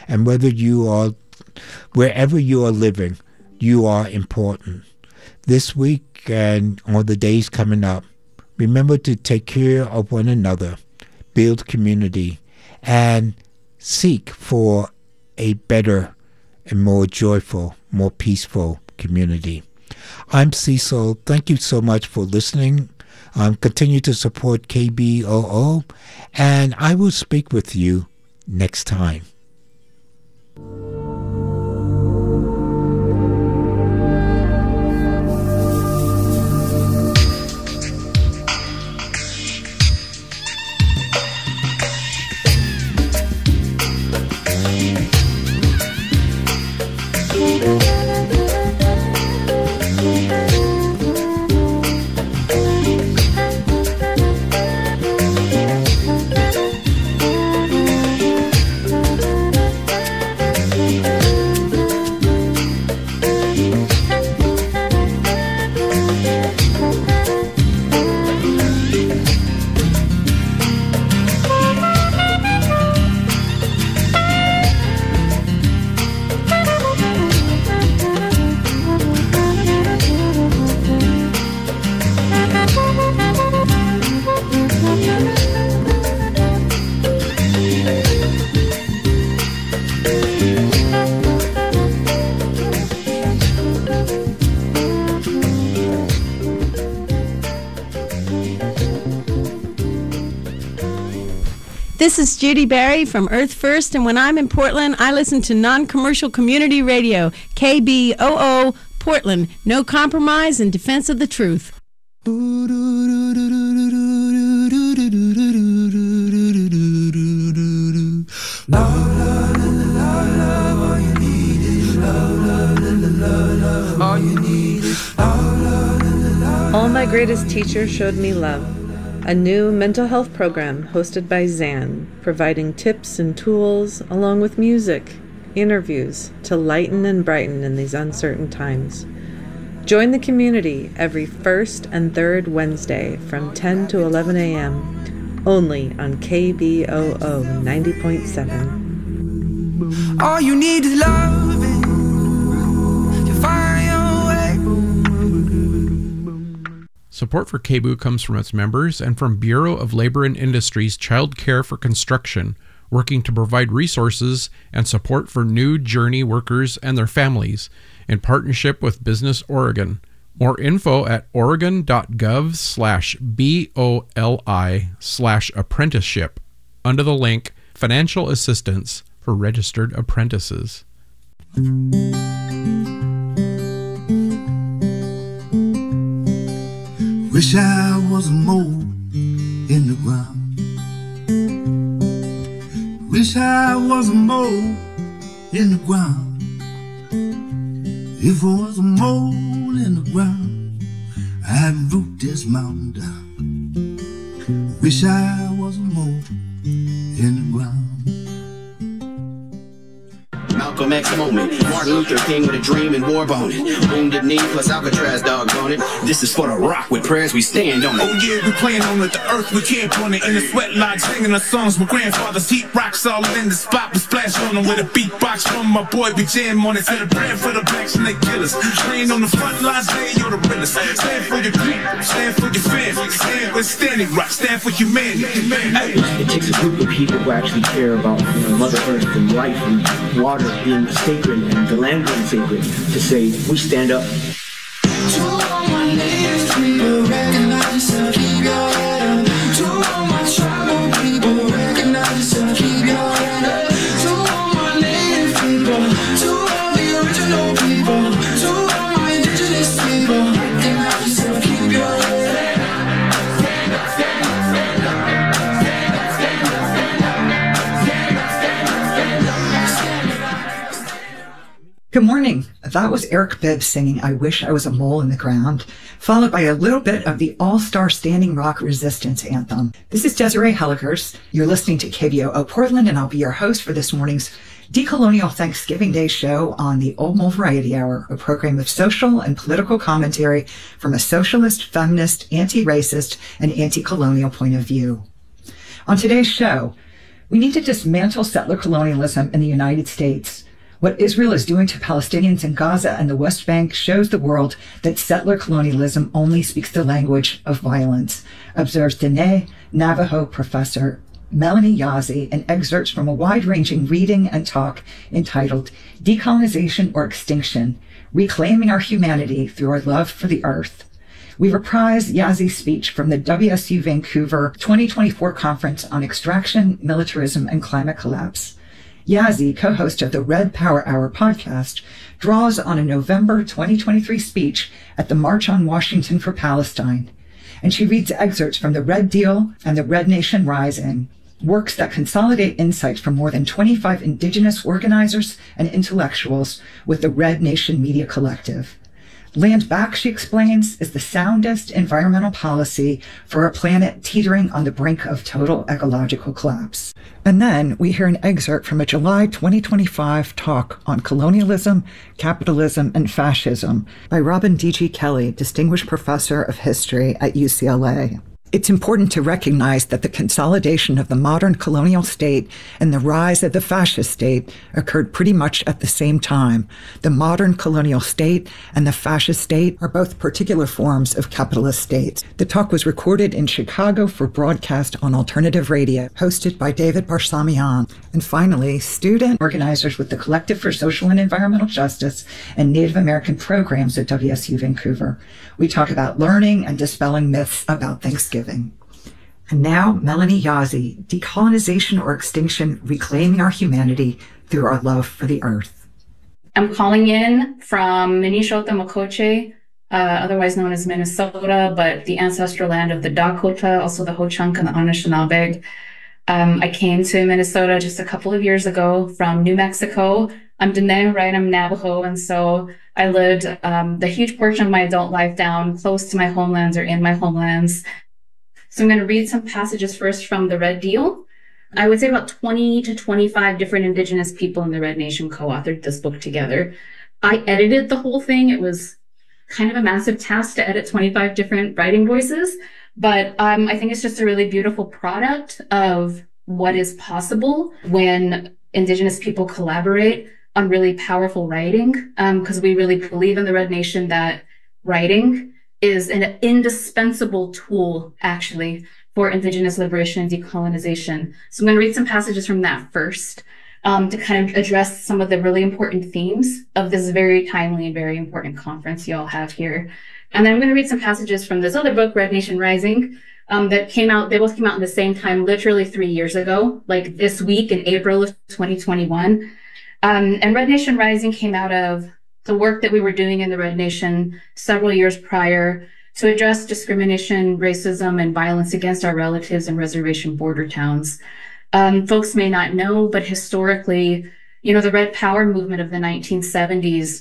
And wherever you are living, you are important. This week and all the days coming up, remember to take care of one another, build community, and seek for a better and more joyful, more peaceful community. I'm Cecil. Thank you so much for listening. Continue to support KBOO, and I will speak with you next time. This is Judy Barry from Earth First, and when I'm in Portland, I listen to non-commercial community radio, KBOO Portland. No compromise in defense of the truth. All my greatest teachers showed me love. A new mental health program hosted by Zan, providing tips and tools along with music, interviews to lighten and brighten in these uncertain times. Join the community every first and third Wednesday from 10 to 11 a.m. only on KBOO 90.7. All you need is love. You find your way. Support for KBOO comes from its members and from Bureau of Labor and Industries Child Care for Construction, working to provide resources and support for new Journey workers and their families in partnership with Business Oregon. More info at oregon.gov/BOLI/apprenticeship under the link Financial Assistance for Registered Apprentices. Wish I was a mole in the ground. Wish I was a mole in the ground. If I was a mole in the ground, I'd root this mountain down. Wish I was a mole in the ground. Malcolm X moment, Martin Luther King with a dream and war bonnet. Wounded knee plus Alcatraz doggone it. This is for the rock with prayers we stand on it. Oh yeah, we playing on it, the earth we camp on it. In the sweat lodge singing our songs. My grandfather's heat rocks all in the spot. We splash on them with a beatbox from my boy. We jam on it. Say the brand for the blacks and they kill us. Laying on the front lines, they you're the realest. Stand for your people, stand for your family. Stand with Standing Rock, stand for humanity. Hey. It takes a group of people who actually care about Mother Earth and life and water being sacred and the land being sacred to say we stand up. To all my native people, recognize yourself, keep your head up. To all my tribal people, recognize yourself, keep your head up. To all my native people, to all the original people, to all my indigenous people, recognize yourself, keep your head up. Stand up, stand up, stand up, stand up, stand up, stand up, stand up, stand up, stand up. Good morning. That was Eric Bibb singing I Wish I Was a Mole in the Ground, followed by a little bit of the all-star Standing Rock Resistance Anthem. This is Desiree Helligers. You're listening to KBOO Portland, and I'll be your host for this morning's Decolonial Thanksgiving Day show on the Old Mole Variety Hour, a program of social and political commentary from a socialist, feminist, anti-racist, and anti-colonial point of view. On today's show, We need to dismantle settler colonialism in the United States. What Israel is doing to Palestinians in Gaza and the West Bank shows the world that settler colonialism only speaks the language of violence, observes Diné Navajo professor Melanie Yazzie in excerpts from a wide-ranging reading and talk entitled Decolonization or Extinction, Reclaiming Our Humanity Through Our Love for the Earth. We reprise Yazzie's speech from the WSU Vancouver 2024 Conference on Extraction, Militarism, and Climate Collapse. Yazzie, co-host of the Red Power Hour podcast, draws on a November 2023 speech at the March on Washington for Palestine, and she reads excerpts from The Red Deal and The Red Nation Rising, works that consolidate insights from more than 25 Indigenous organizers and intellectuals with the Red Nation Media Collective. Land Back, she explains, is the soundest environmental policy for a planet teetering on the brink of total ecological collapse. And then we hear an excerpt from a July 2025 talk on colonialism, capitalism, and fascism by Robin D.G. Kelly, Distinguished Professor of History at UCLA. It's important to recognize that the consolidation of the modern colonial state and the rise of the fascist state occurred pretty much at the same time. The modern colonial state and the fascist state are both particular forms of capitalist states. The talk was recorded in Chicago for broadcast on alternative radio, hosted by David Barsamian. And finally, student organizers with the Collective for Social and Environmental Justice and Native American programs at WSU Vancouver. We talk about learning and dispelling myths about Thanksgiving. And now, Melanie Yazzie, Decolonization or Extinction, Reclaiming Our Humanity Through Our Love for the Earth. I'm calling in from Minnesota Makoche, otherwise known as Minnesota, but the ancestral land of the Dakota, also the Ho-Chunk and the Anishinaabe. I came to Minnesota just a couple of years ago from New Mexico. I'm Diné, right? I'm Navajo, and so I lived the huge portion of my adult life down close to my homelands or in my homelands. So I'm going to read some passages first from The Red Deal. I would say about 20 to 25 different Indigenous people in the Red Nation co-authored this book together. I edited the whole thing. It was kind of a massive task to edit 25 different writing voices, but I think it's just a really beautiful product of what is possible when Indigenous people collaborate on really powerful writing, because we really believe in the Red Nation that writing is an indispensable tool, actually, for Indigenous liberation and decolonization. So I'm going to read some passages from that first to kind of address some of the really important themes of this very timely and very important conference you all have here. And then I'm going to read some passages from this other book, Red Nation Rising, that came out. They both came out at the same time, literally 3 years ago, like this week in April of 2021. And Red Nation Rising came out of the work that we were doing in the Red Nation several years prior to address discrimination, racism, and violence against our relatives in reservation border towns. Folks may not know, but historically, the Red Power movement of the 1970s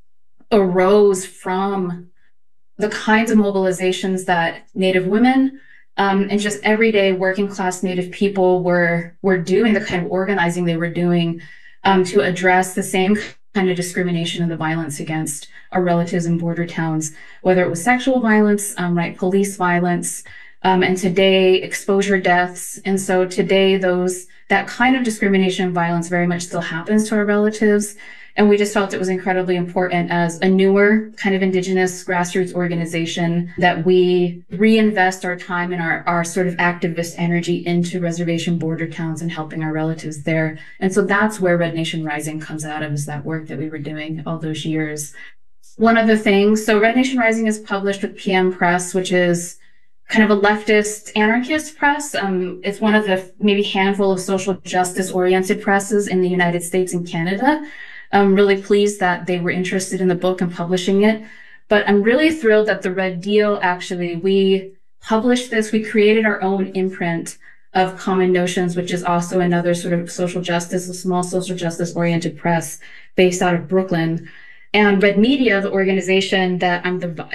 arose from the kinds of mobilizations that Native women and just everyday working class Native people were doing, the kind of organizing they were doing to address the same kind of discrimination and the violence against our relatives in border towns, whether it was sexual violence, police violence, and today exposure deaths. And so today that kind of discrimination and violence very much still happens to our relatives. And we just felt it was incredibly important as a newer kind of Indigenous grassroots organization that we reinvest our time and our sort of activist energy into reservation border towns and helping our relatives there. And so that's where Red Nation Rising comes out of, is that work that we were doing all those years. One other thing, so Red Nation Rising is published with PM Press, which is kind of a leftist anarchist press. It's one of the maybe handful of social justice oriented presses in the United States and Canada. I'm really pleased that they were interested in the book and publishing it. But I'm really thrilled that The Red Deal, actually, we published this. We created our own imprint of Common Notions, which is also another sort of social justice, a small social justice oriented press based out of Brooklyn. And Red Media, the organization that I'm the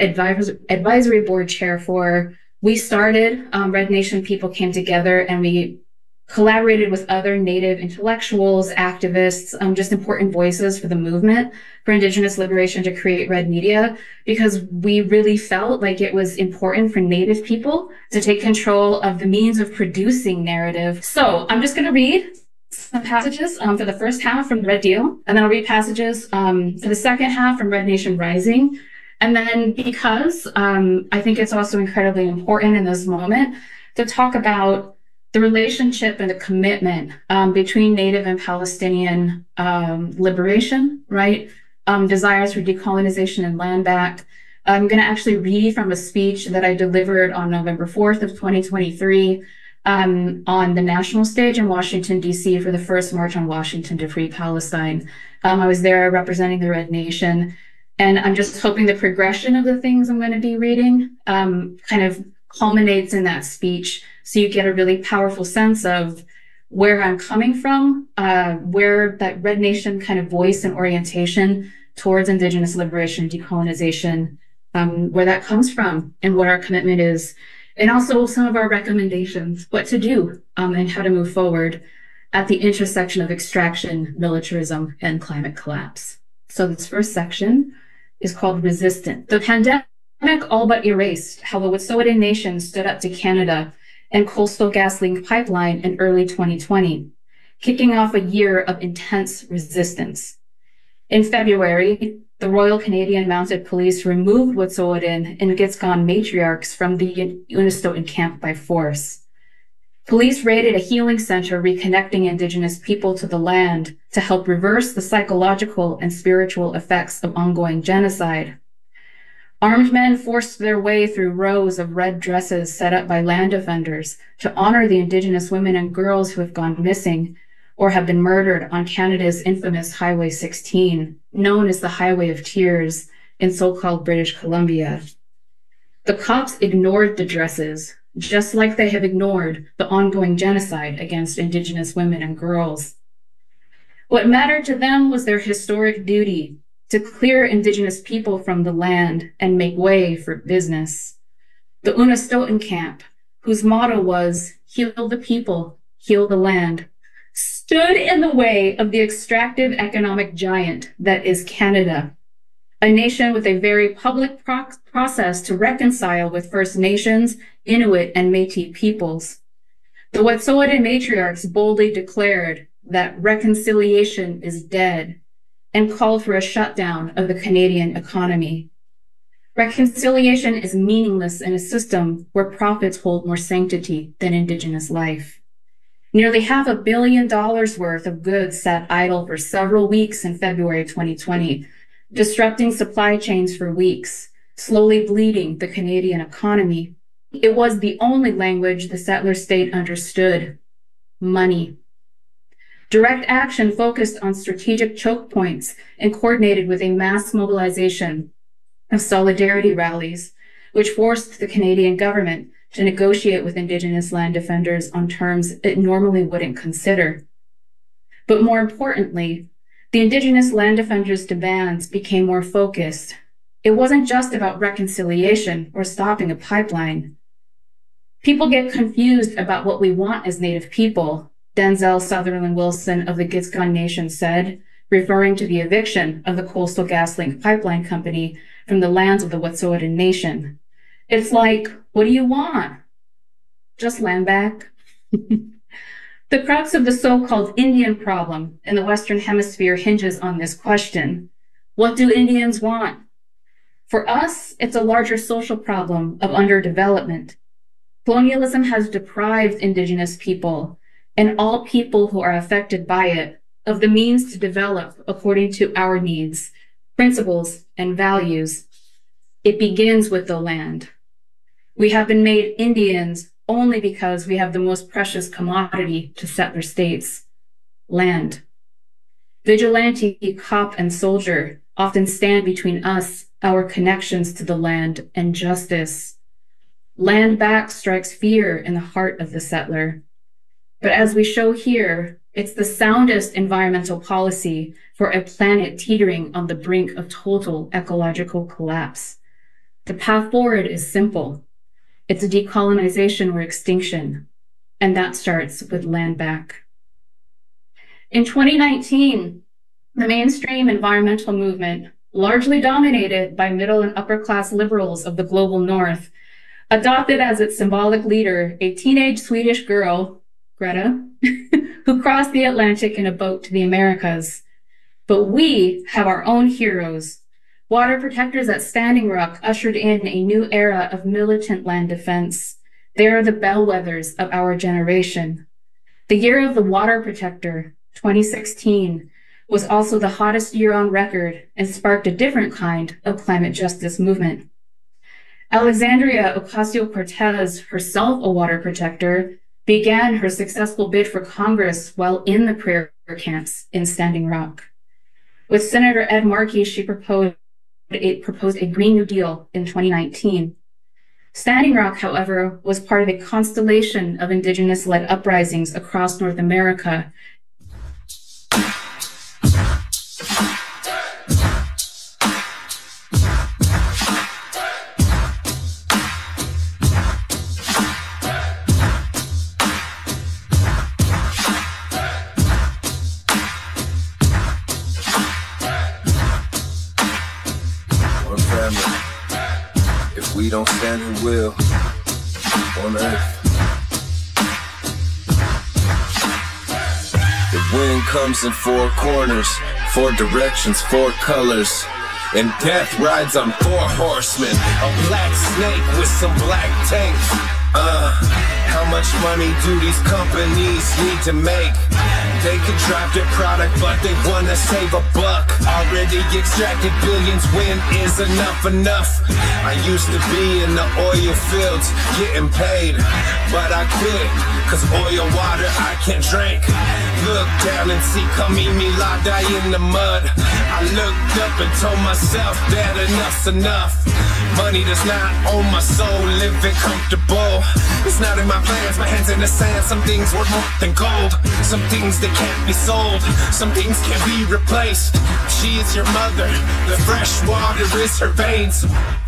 advisory board chair for, we started, Red Nation people came together and we collaborated with other Native intellectuals, activists, just important voices for the movement for Indigenous liberation to create Red Media, because we really felt like it was important for Native people to take control of the means of producing narrative. So I'm just going to read some passages for the first half from Red Deal, and then I'll read passages for the second half from Red Nation Rising. And then because I think it's also incredibly important in this moment to talk about the relationship and the commitment between Native and Palestinian liberation, right? Desires for decolonization and land back. I'm going to actually read from a speech that I delivered on November 4th of 2023 on the national stage in Washington, D.C. for the first March on Washington to Free Palestine. I was there representing the Red Nation, and I'm just hoping the progression of the things I'm going to be reading kind of culminates in that speech, so you get a really powerful sense of where I'm coming from, where that Red Nation kind of voice and orientation towards Indigenous liberation and decolonization, where that comes from and what our commitment is, and also some of our recommendations, what to do and how to move forward at the intersection of extraction, militarism, and climate collapse. So this first section is called Resistant. The pandemic all but erased how the Wet'suwet'en Nation stood up to Canada and Coastal GasLink pipeline in early 2020, kicking off a year of intense resistance. In February, the Royal Canadian Mounted Police removed Wet'suwet'en and Gitxagan matriarchs from the Unistoten camp by force. Police raided a healing center reconnecting Indigenous people to the land to help reverse the psychological and spiritual effects of ongoing genocide. Armed men forced their way through rows of red dresses set up by land defenders to honor the Indigenous women and girls who have gone missing or have been murdered on Canada's infamous Highway 16, known as the Highway of Tears in so-called British Columbia. The cops ignored the dresses, just like they have ignored the ongoing genocide against Indigenous women and girls. What mattered to them was their historic duty to clear Indigenous people from the land and make way for business. The Unistoten camp, whose motto was, "Heal the people, heal the land," stood in the way of the extractive economic giant that is Canada, a nation with a very public process to reconcile with First Nations, Inuit, and Métis peoples. The Wet'suwet'en matriarchs boldly declared that reconciliation is dead and called for a shutdown of the Canadian economy. Reconciliation is meaningless in a system where profits hold more sanctity than Indigenous life. Nearly $500 million worth of goods sat idle for several weeks in February 2020, disrupting supply chains for weeks, slowly bleeding the Canadian economy. It was the only language the settler state understood: money. Direct action focused on strategic choke points and coordinated with a mass mobilization of solidarity rallies, which forced the Canadian government to negotiate with Indigenous land defenders on terms it normally wouldn't consider. But more importantly, the Indigenous land defenders' demands became more focused. It wasn't just about reconciliation or stopping a pipeline. People get confused about what we want as Native people, Denzel Sutherland Wilson of the Gitxagan Nation said, referring to the eviction of the Coastal GasLink pipeline company from the lands of the Wet'suwet'en Nation. It's like, what do you want? Just land back? The crux of the so-called Indian problem in the Western Hemisphere hinges on this question. What do Indians want? For us, it's a larger social problem of underdevelopment. Colonialism has deprived Indigenous people and all people who are affected by it of the means to develop according to our needs, principles, and values. It begins with the land. We have been made Indians only because we have the most precious commodity to settler states: land. Vigilante, cop, and soldier often stand between us, our connections to the land, and justice. Land back strikes fear in the heart of the settler. But as we show here, it's the soundest environmental policy for a planet teetering on the brink of total ecological collapse. The path forward is simple. It's a decolonization or extinction. and that starts with Land Back. In 2019, the mainstream environmental movement, largely dominated by middle and upper class liberals of the global north, adopted as its symbolic leader a teenage Swedish girl, Greta, who crossed the Atlantic in a boat to the Americas. But we have our own heroes. Water protectors at Standing Rock ushered in a new era of militant land defense. They are the bellwethers of our generation. The year of the water protector, 2016, was also the hottest year on record and sparked a different kind of climate justice movement. Alexandria Ocasio-Cortez, herself a water protector, began her successful bid for Congress while in the prayer camps in Standing Rock. With Senator Ed Markey, she proposed a Green New Deal in 2019. Standing Rock, however, was part of a constellation of Indigenous-led uprisings across North America. We don't stand, who will on earth? The wind comes in four corners, four directions, four colors, and death rides on four horsemen. A black snake with some black tanks. How much money do these companies need to make? They could drop their product, but they wanna save a buck. Already extracted billions, when is enough? I used to be in the oil fields, getting paid, but I quit, cause oil water I can't drink. Look down and see, come meet me, lie, die in the mud. I looked up and told myself that enough's enough. Money does not own my soul, living comfortable. It's not in my plans, my hands in the sand. Some things worth more than gold, some things that can't be sold, some things can't be replaced. She is your mother, the fresh water is her veins.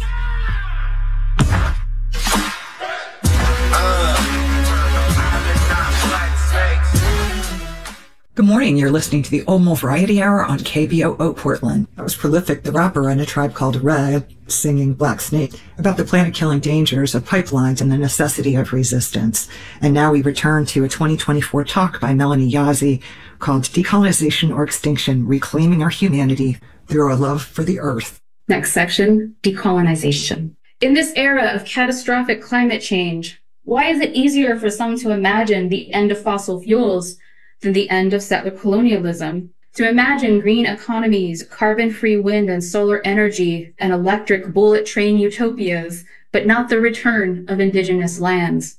Good morning. You're listening to the Omo Variety Hour on KBOO Portland. That was Prolific, the rapper in A Tribe Called Red, singing Black Snake about the planet-killing dangers of pipelines and the necessity of resistance. And now we return to a 2024 talk by Melanie Yazzie called Decolonization or Extinction, Reclaiming Our Humanity Through a Love for the Earth. Next section, decolonization. In this era of catastrophic climate change, why is it easier for some to imagine the end of fossil fuels than the end of settler colonialism? To imagine green economies, carbon-free wind and solar energy, and electric bullet train utopias, but not the return of indigenous lands?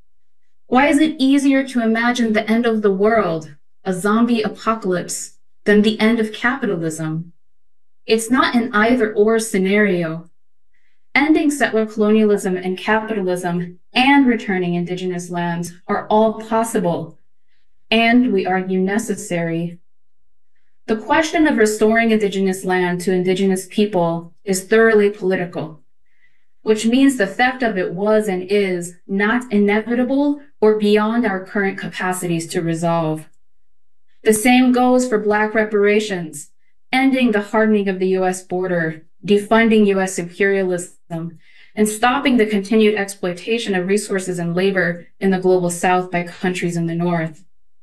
Why is it easier to imagine the end of the world, a zombie apocalypse, than the end of capitalism? It's not an either-or scenario. Ending settler colonialism and capitalism and returning indigenous lands are all possible, and we argue necessary. The question of restoring indigenous land to indigenous people is thoroughly political, which means the theft of it was and is not inevitable or beyond our current capacities to resolve. The same goes for Black reparations, ending the hardening of the U.S. border, defunding U.S. imperialism, and stopping the continued exploitation of resources and labor in the global South by countries in the North.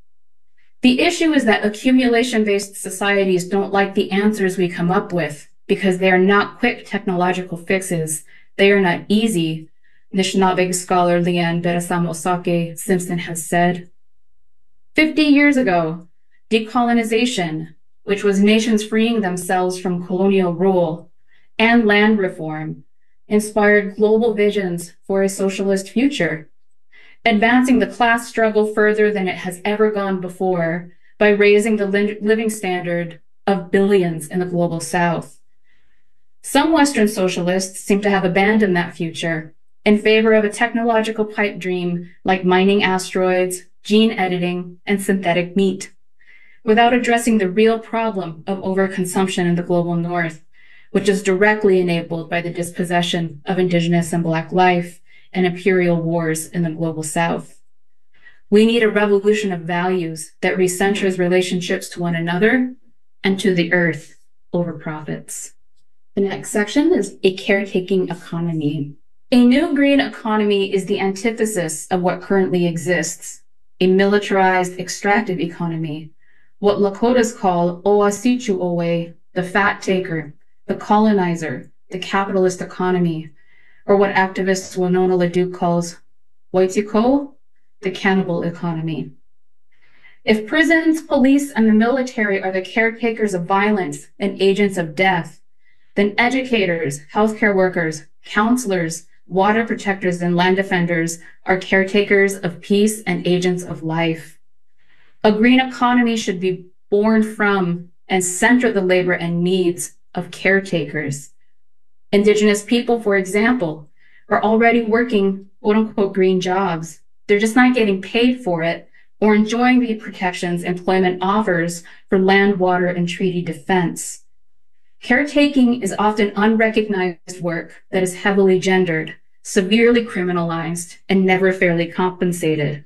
The issue is that accumulation-based societies don't like the answers we come up with because they are not quick technological fixes. They are not easy, Anishinaabe scholar Leanne Beresam-Osake Simpson has said. 50 years ago, decolonization, which was nations freeing themselves from colonial rule, and land reform, inspired global visions for a socialist future, advancing the class struggle further than it has ever gone before by raising the living standard of billions in the global South. Some Western socialists seem to have abandoned that future in favor of a technological pipe dream like mining asteroids, gene editing, and synthetic meat, without addressing the real problem of overconsumption in the global North, which is directly enabled by the dispossession of Indigenous and Black life and imperial wars in the global South. We need a revolution of values that recenters relationships to one another and to the earth over profits. The next section is a caretaking economy. A new green economy is the antithesis of what currently exists, a militarized, extractive economy, what Lakotas call Oasichu Owe, the fat taker, the colonizer, the capitalist economy, or what activist Winona LaDuke calls Waitiko, the cannibal economy. If prisons, police, and the military are the caretakers of violence and agents of death, then educators, healthcare workers, counselors, water protectors, and land defenders are caretakers of peace and agents of life. A green economy should be born from and center the labor and needs of caretakers. Indigenous people, for example, are already working quote-unquote green jobs. They're just not getting paid for it or enjoying the protections employment offers for land, water, and treaty defense. Caretaking is often unrecognized work that is heavily gendered, severely criminalized, and never fairly compensated.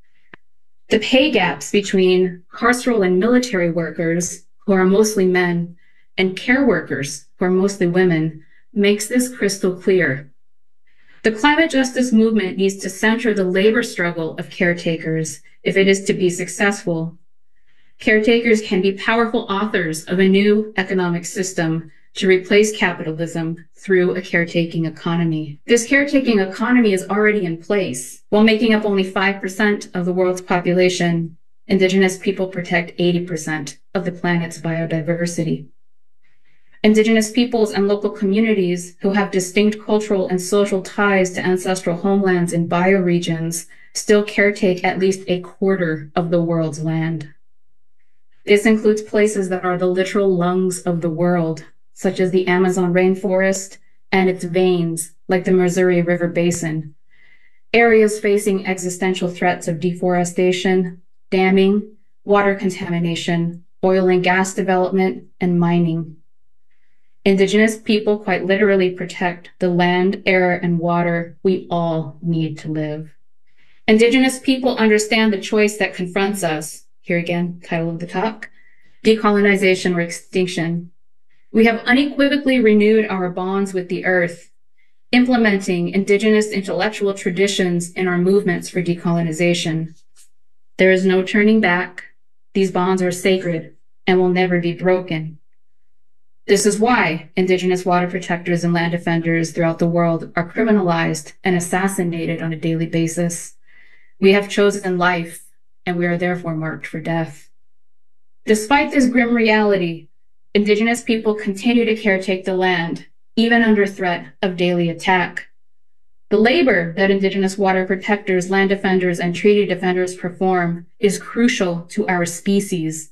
The pay gaps between carceral and military workers, who are mostly men, and care workers, who are mostly women, makes this crystal clear. The climate justice movement needs to center the labor struggle of caretakers if it is to be successful. Caretakers can be powerful authors of a new economic system to replace capitalism through a caretaking economy. This caretaking economy is already in place. While making up only 5% of the world's population, Indigenous people protect 80% of the planet's biodiversity. Indigenous peoples and local communities who have distinct cultural and social ties to ancestral homelands in bioregions still caretake at least a quarter of the world's land. This includes places that are the literal lungs of the world, such as the Amazon rainforest and its veins, like the Missouri River Basin, areas facing existential threats of deforestation, damming, water contamination, oil and gas development, and mining. Indigenous people quite literally protect the land, air, and water we all need to live. Indigenous people understand the choice that confronts us. Here again, title of the talk, decolonization or extinction. We have unequivocally renewed our bonds with the earth, implementing Indigenous intellectual traditions in our movements for decolonization. There is no turning back. These bonds are sacred and will never be broken. This is why Indigenous water protectors and land defenders throughout the world are criminalized and assassinated on a daily basis. We have chosen life, and we are therefore marked for death. Despite this grim reality, Indigenous people continue to caretake the land, even under threat of daily attack. The labor that Indigenous water protectors, land defenders, and treaty defenders perform is crucial to our species.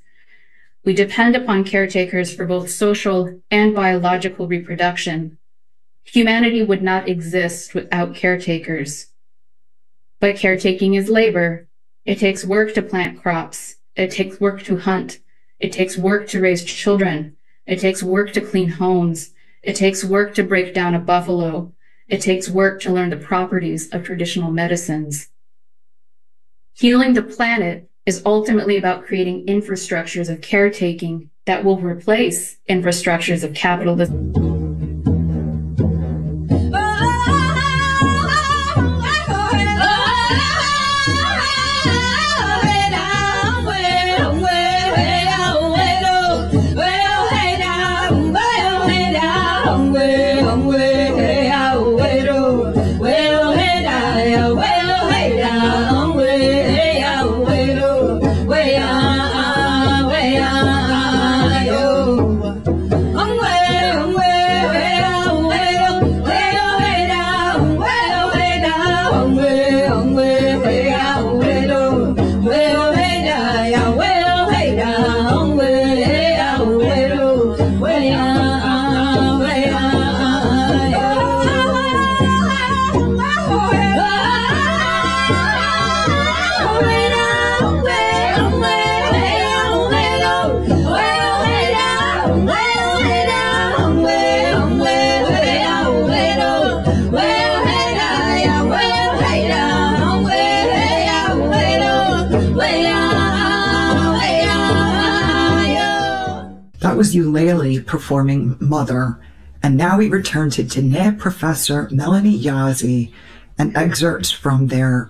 We depend upon caretakers for both social and biological reproduction. Humanity would not exist without caretakers. But caretaking is labor. It takes work to plant crops. It takes work to hunt. It takes work to raise children. It takes work to clean homes. It takes work to break down a buffalo. It takes work to learn the properties of traditional medicines. Healing the planet is ultimately about creating infrastructures of caretaking that will replace infrastructures of capitalism. That was Ukulele performing Mother. And now we return to Diné Professor Melanie Yazzie and excerpts from their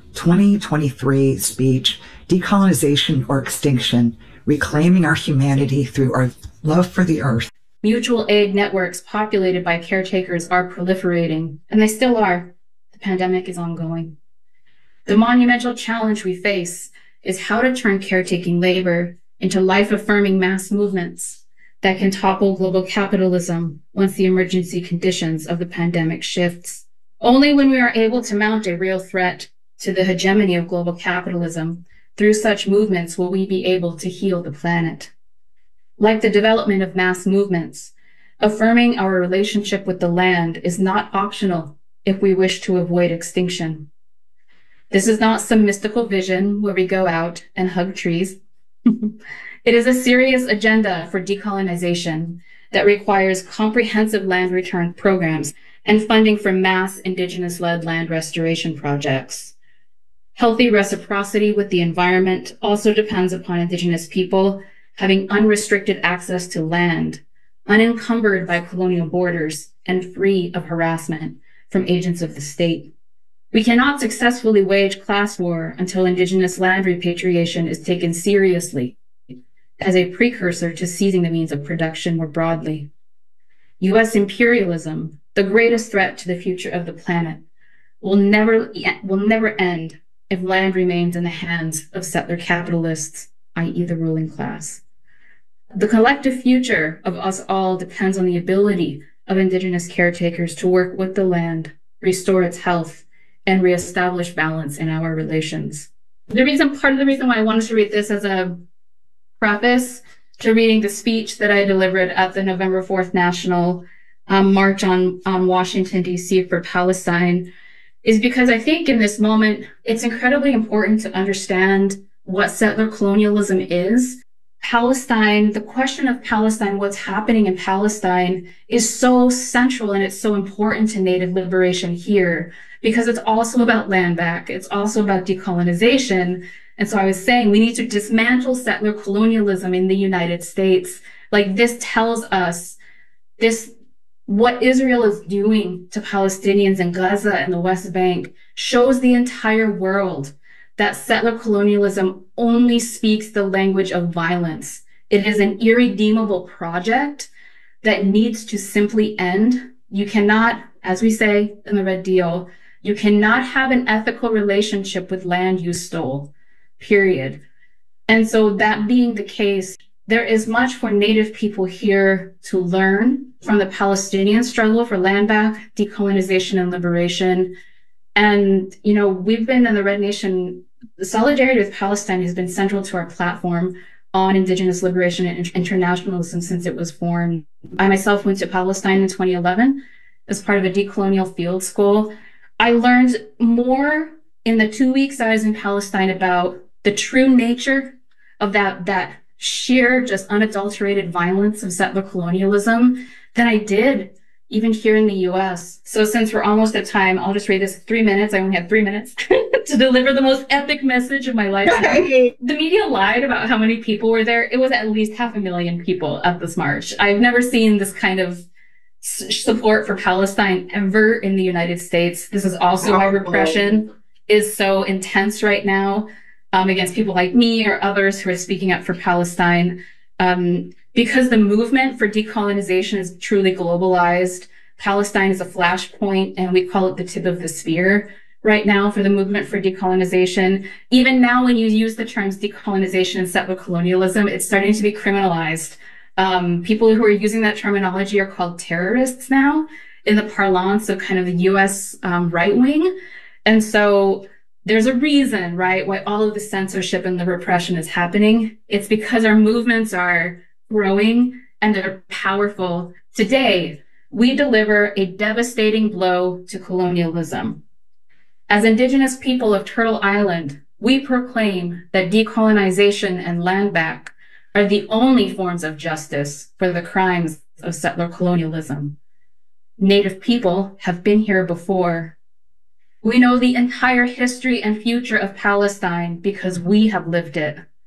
2023 speech, Decolonization or Extinction, Reclaiming Our Humanity Through Our Love for the Earth. Mutual aid networks populated by caretakers are proliferating, and they still are. The pandemic is ongoing. The monumental challenge we face is how to turn caretaking labor into life-affirming mass movements that can topple global capitalism once the emergency conditions of the pandemic shifts. Only when we are able to mount a real threat to the hegemony of global capitalism through such movements will we be able to heal the planet. Like the development of mass movements, affirming our relationship with the land is not optional if we wish to avoid extinction. This is not some mystical vision where we go out and hug trees. It is a serious agenda for decolonization that requires comprehensive land return programs and funding for mass Indigenous-led land restoration projects. Healthy reciprocity with the environment also depends upon Indigenous people having unrestricted access to land, unencumbered by colonial borders, and free of harassment from agents of the state. We cannot successfully wage class war until Indigenous land repatriation is taken seriously as a precursor to seizing the means of production more broadly. U.S. imperialism, the greatest threat to the future of the planet, will never end if land remains in the hands of settler capitalists, i.e. the ruling class. The collective future of us all depends on the ability of Indigenous caretakers to work with the land, restore its health, and reestablish balance in our relations. Part of the reason why I wanted to read this as a preface to reading the speech that I delivered at the November 4th National March on Washington, D.C. for Palestine is because I think in this moment, it's incredibly important to understand what settler colonialism is. Palestine, the question of Palestine, what's happening in Palestine is so central and it's so important to Native liberation here because it's also about land back. It's also about decolonization. And so I was saying we need to dismantle settler colonialism in the United States. Like this tells us what Israel is doing to Palestinians in Gaza and the West Bank shows the entire world that settler colonialism only speaks the language of violence. It is an irredeemable project that needs to simply end. You cannot, as we say in the Red Deal, you cannot have an ethical relationship with land you stole, period. And so that being the case, there is much for Native people here to learn from the Palestinian struggle for land back, decolonization, and liberation. And, we've been in the Red Nation, the solidarity with Palestine has been central to our platform on Indigenous liberation and internationalism since it was formed. I myself went to Palestine in 2011 as part of a decolonial field school. I learned more in the 2 weeks I was in Palestine about the true nature of that sheer, just unadulterated violence of settler colonialism than I did even here in the U.S. So since we're almost at time, I'll just read this 3 minutes. I only had 3 minutes to deliver the most epic message of my life. The media lied about how many people were there. It was at least 500,000 people at this march. I've never seen this kind of support for Palestine ever in the United States. This is also why repression is so intense right now against people like me or others who are speaking up for Palestine. Because the movement for decolonization is truly globalized. Palestine is a flashpoint, and we call it the tip of the spear right now for the movement for decolonization. Even now, when you use the terms decolonization and settler colonialism, it's starting to be criminalized. People who are using that terminology are called terrorists now in the parlance of kind of the U.S. Right wing. And so there's a reason, right, why all of the censorship and the repression is happening. It's because our movements are growing and they're powerful. Today, we deliver a devastating blow to colonialism. As Indigenous people of Turtle Island, we proclaim that decolonization and land back are the only forms of justice for the crimes of settler colonialism. Native people have been here before. We know the entire history and future of Palestine because we have lived it.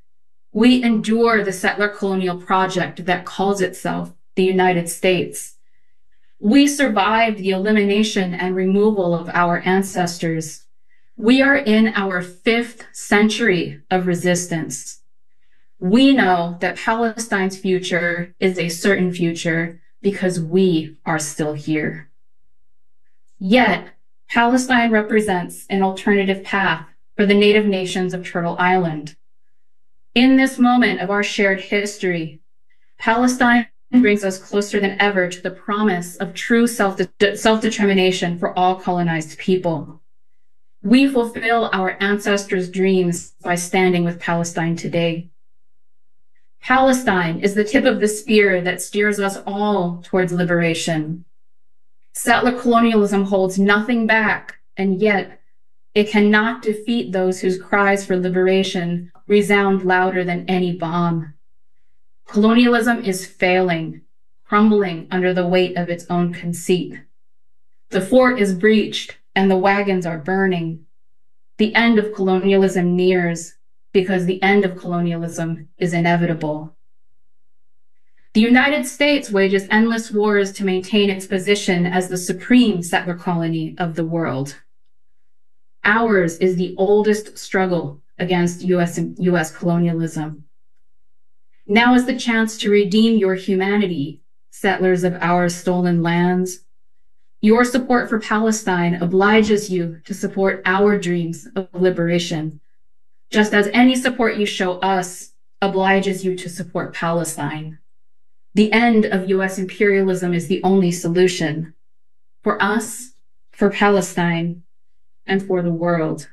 We endure the settler colonial project that calls itself the United States. We survived the elimination and removal of our ancestors. We are in our 5th century of resistance. We know that Palestine's future is a certain future because we are still here. Yet, Palestine represents an alternative path for the native nations of Turtle Island. In this moment of our shared history, Palestine brings us closer than ever to the promise of true self-determination for all colonized people. We fulfill our ancestors' dreams by standing with Palestine today. Palestine is the tip of the spear that steers us all towards liberation. Settler colonialism holds nothing back, and yet it cannot defeat those whose cries for liberation resound louder than any bomb. Colonialism is failing, crumbling under the weight of its own conceit. The fort is breached and the wagons are burning. The end of colonialism nears because the end of colonialism is inevitable. The United States wages endless wars to maintain its position as the supreme settler colony of the world. Ours is the oldest struggle against U.S. colonialism. Now is the chance to redeem your humanity, settlers of our stolen lands. Your support for Palestine obliges you to support our dreams of liberation, just as any support you show us obliges you to support Palestine. The end of U.S. imperialism is the only solution for us, for Palestine, and for the world.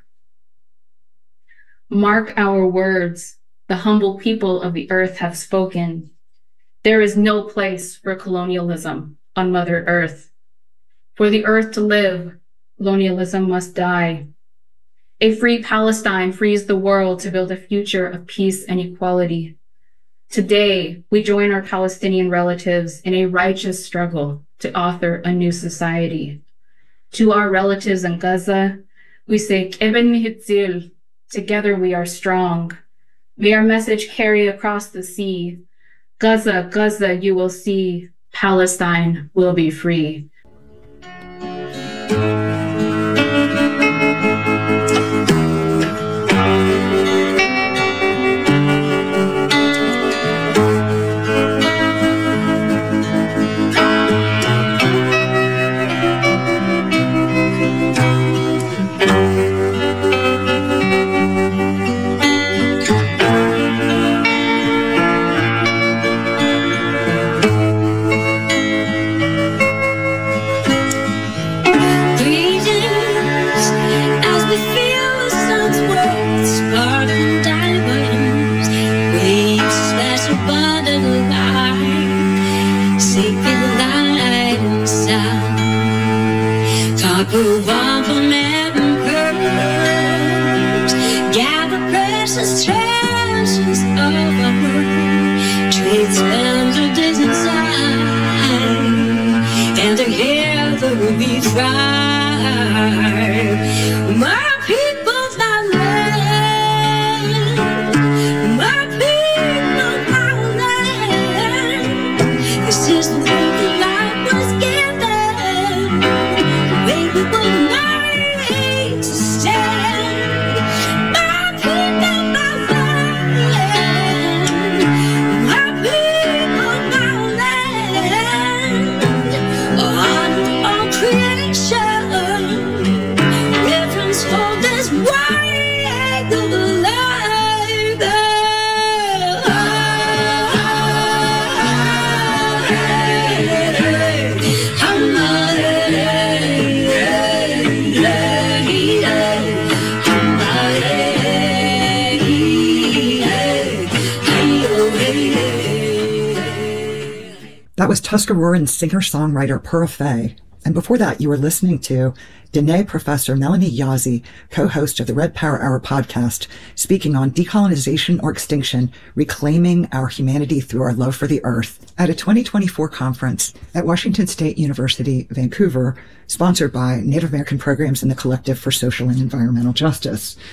Mark our words. The humble people of the earth have spoken. There is no place for colonialism on Mother Earth. For the earth to live, colonialism must die. A free Palestine frees the world to build a future of peace and equality. Today, we join our Palestinian relatives in a righteous struggle to author a new society. To our relatives in Gaza, we say, Eben Mihitzil, together we are strong. May our message carry across the sea. Gaza, Gaza, you will see. Palestine will be free. That was Tuscaroran singer-songwriter Pura Fay. And before that, you were listening to Dene Professor Melanie Yazzie, co-host of the Red Power Hour podcast, speaking on decolonization or extinction, reclaiming our humanity through our love for the earth, at a 2024 conference at Washington State University, Vancouver, sponsored by Native American Programs and the Collective for Social and Environmental Justice.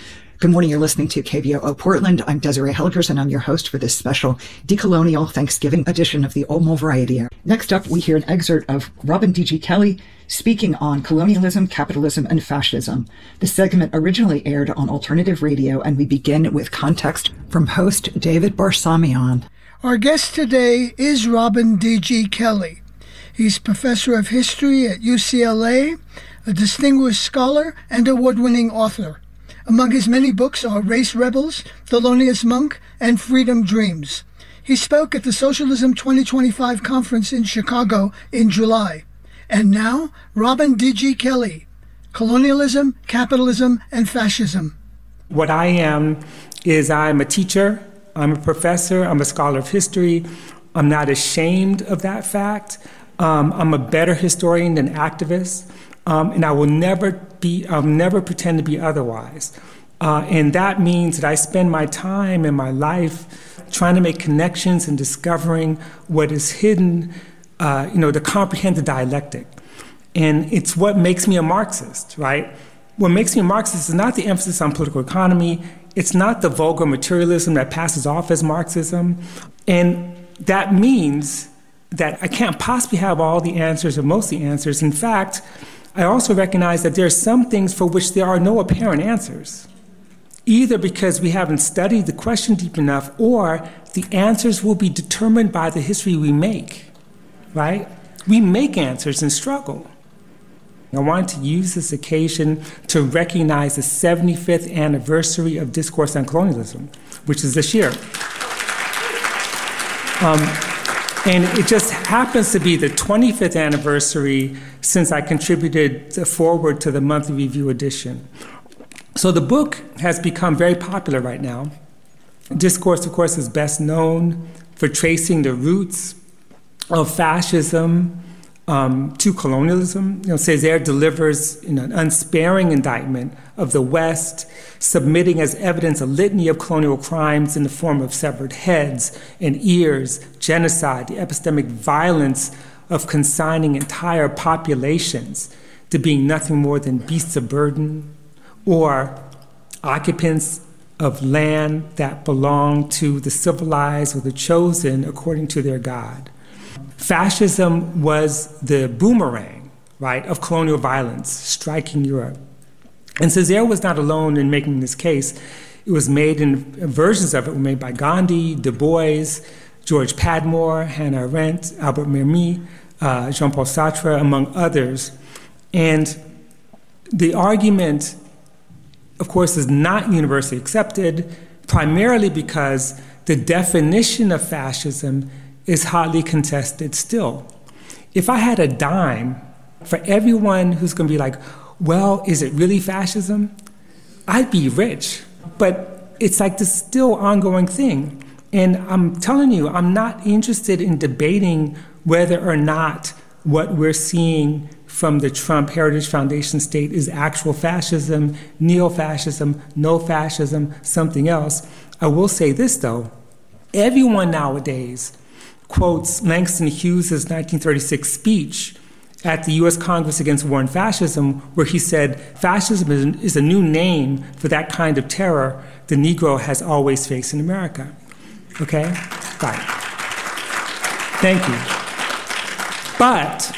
Good morning. You're listening to KBOO Portland. I'm Desiree Helgers, and I'm your host for this special decolonial Thanksgiving edition of the Old Variety Hour. Next up, we hear an excerpt of Robin D.G. Kelley speaking on colonialism, capitalism, and fascism. The segment originally aired on alternative radio, and we begin with context from host David Barsamian. Our guest today is Robin D.G. Kelley. He's professor of history at UCLA, a distinguished scholar, and award-winning author. Among his many books are Race Rebels, Thelonious Monk, and Freedom Dreams. He spoke at the Socialism 2025 conference in Chicago in July. And now, Robin D.G. Kelley, Colonialism, Capitalism, and Fascism. What I am is I'm a teacher, I'm a professor, I'm a scholar of history. I'm not ashamed of that fact. I'm a better historian than activist. And I'll never pretend to be otherwise. And that means that I spend my time and my life trying to make connections and discovering what is hidden, to comprehend the dialectic. And it's what makes me a Marxist, right? What makes me a Marxist is not the emphasis on political economy. It's not the vulgar materialism that passes off as Marxism. And that means that I can't possibly have all the answers or most of the answers. In fact, I also recognize that there are some things for which there are no apparent answers, either because we haven't studied the question deep enough or the answers will be determined by the history we make, right? We make answers and struggle. I wanted to use this occasion to recognize the 75th anniversary of Discourse on Colonialism, which is this year. And it just happens to be the 25th anniversary since I contributed the foreword to the monthly review edition. So the book has become very popular right now. Discourse, of course, is best known for tracing the roots of fascism to colonialism. Césaire delivers an unsparing indictment of the West, submitting as evidence a litany of colonial crimes in the form of severed heads and ears, genocide, the epistemic violence of consigning entire populations to being nothing more than beasts of burden or occupants of land that belong to the civilized or the chosen according to their God. Fascism was the boomerang, right, of colonial violence striking Europe. And Césaire was not alone in making this case. It was made in versions of it were made by Gandhi, Du Bois, George Padmore, Hannah Arendt, Albert Memmi, Jean-Paul Sartre, among others. And the argument, of course, is not universally accepted, primarily because the definition of fascism is hotly contested still. If I had a dime for everyone who's going to be like, well, is it really fascism? I'd be rich. But it's like this still ongoing thing. And I'm telling you, I'm not interested in debating whether or not what we're seeing from the Trump Heritage Foundation state is actual fascism, neo-fascism, no fascism, something else. I will say this, though. Everyone nowadays quotes Langston Hughes' 1936 speech at the U.S. Congress Against War and Fascism, where he said, fascism is a new name for that kind of terror the Negro has always faced in America. Okay? Right. Thank you. But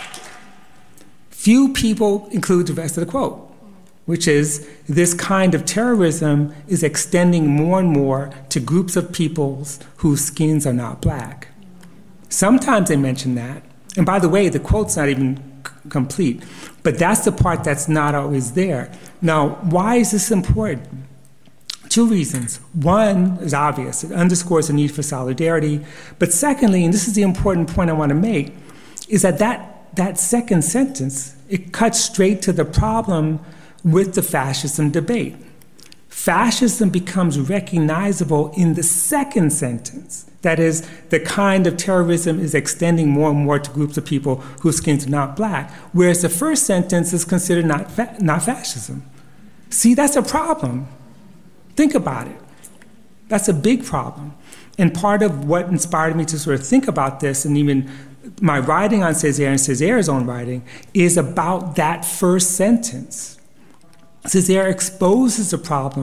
few people include the rest of the quote, which is this kind of terrorism is extending more and more to groups of peoples whose skins are not black. Sometimes they mention that. And by the way, the quote's not even complete, but that's the part that's not always there. Now, why is this important? Two reasons. One is obvious. It underscores the need for solidarity. But secondly, and this is the important point I want to make, is that second sentence, it cuts straight to the problem with the fascism debate. Fascism becomes recognizable in the second sentence. That is, the kind of terrorism is extending more and more to groups of people whose skins are not black, whereas the first sentence is considered not fascism. See, that's a problem. Think about it. That's a big problem. And part of what inspired me to sort of think about this, and even my writing on Césaire and Césaire's own writing, is about that first sentence. Césaire exposes the problem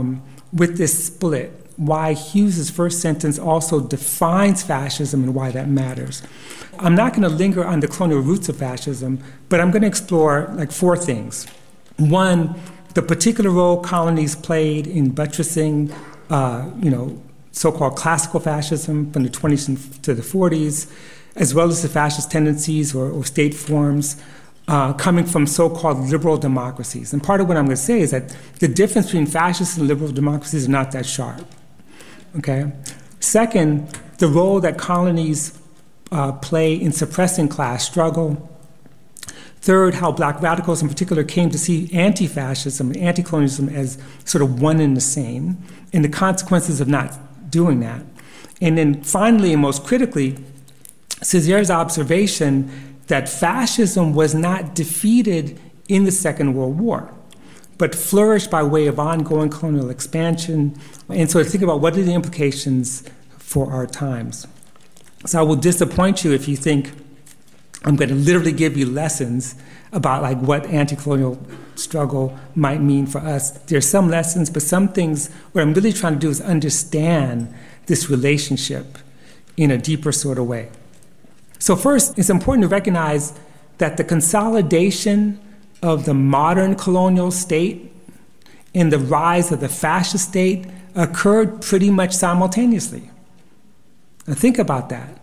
with this split, why Hughes's first sentence also defines fascism and why that matters. I'm not going to linger on the colonial roots of fascism, but I'm going to explore like 4 things. One, the particular role colonies played in buttressing, so-called classical fascism from the 20s to the 40s, as well as the fascist tendencies or state forms coming from so-called liberal democracies. And part of what I'm going to say is that the difference between fascist and liberal democracies is not that sharp. Okay. Second, the role that colonies play in suppressing class struggle. Third, how black radicals in particular came to see anti-fascism and anti-colonialism as sort of one and the same, and the consequences of not doing that. And then finally, and most critically, Césaire's observation that fascism was not defeated in the Second World War, but flourished by way of ongoing colonial expansion. And so to think about what are the implications for our times. So I will disappoint you if you think I'm going to literally give you lessons about like what anti-colonial struggle might mean for us. There's some lessons, but some things, what I'm really trying to do is understand this relationship in a deeper sort of way. So first, it's important to recognize that the consolidation of the modern colonial state and the rise of the fascist state occurred pretty much simultaneously. Now think about that.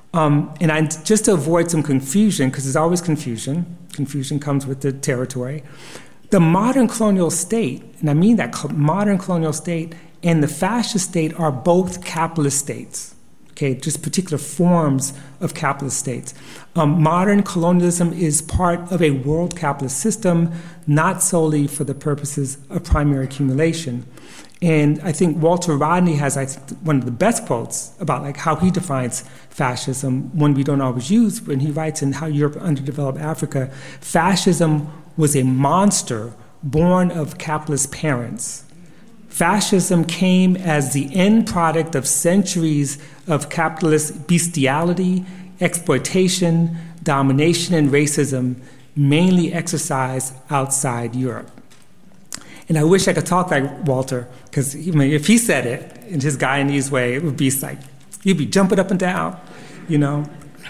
Just to avoid some confusion, because there's always confusion comes with the territory, the modern colonial state, and I mean that modern colonial state and the fascist state are both capitalist states. Okay, just particular forms of capitalist states. Modern colonialism is part of a world capitalist system, not solely for the purposes of primary accumulation. And I think Walter Rodney has one of the best quotes about like how he defines fascism, one we don't always use, when he writes in How Europe Underdeveloped Africa, fascism was a monster born of capitalist parents. Fascism came as the end product of centuries of capitalist bestiality, exploitation, domination, and racism, mainly exercised outside Europe. And I wish I could talk like Walter, because if he said it in his Guyanese way, it would be like, you'd be jumping up and down, you know?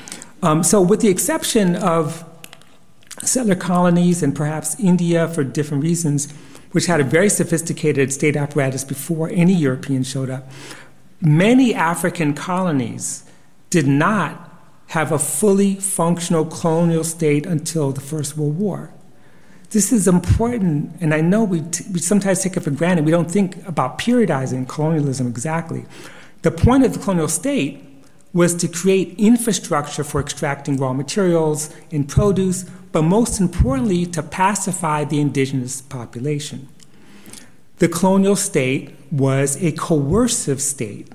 So with the exception of settler colonies and perhaps India for different reasons, which had a very sophisticated state apparatus before any European showed up, many African colonies did not have a fully functional colonial state until the First World War. This is important, and I know we sometimes take it for granted. We don't think about periodizing colonialism exactly. The point of the colonial state was to create infrastructure for extracting raw materials and produce, but most importantly, to pacify the indigenous population. The colonial state was a coercive state,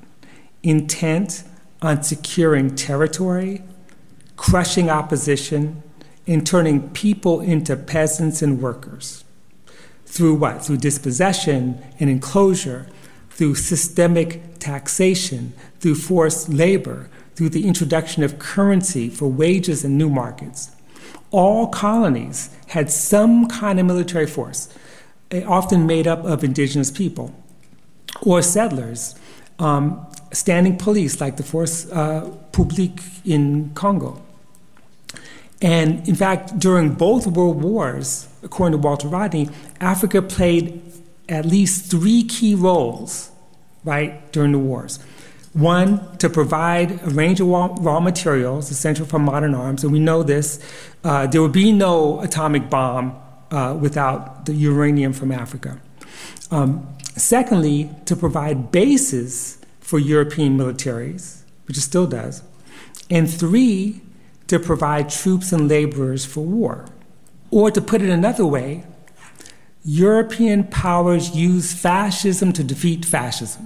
intent on securing territory, crushing opposition, and turning people into peasants and workers. Through what? Through dispossession and enclosure, through systemic taxation, through forced labor, through the introduction of currency for wages and new markets. All colonies had some kind of military force, often made up of indigenous people, or settlers, standing police like the Force Publique in Congo. And in fact, during both world wars, according to Walter Rodney, Africa played at least 3 key roles, right, during the wars. One, to provide a range of raw materials essential for modern arms, and we know this. There would be no atomic bomb without the uranium from Africa. Secondly, to provide bases for European militaries, which it still does. And 3, to provide troops and laborers for war. Or to put it another way, European powers used fascism to defeat fascism.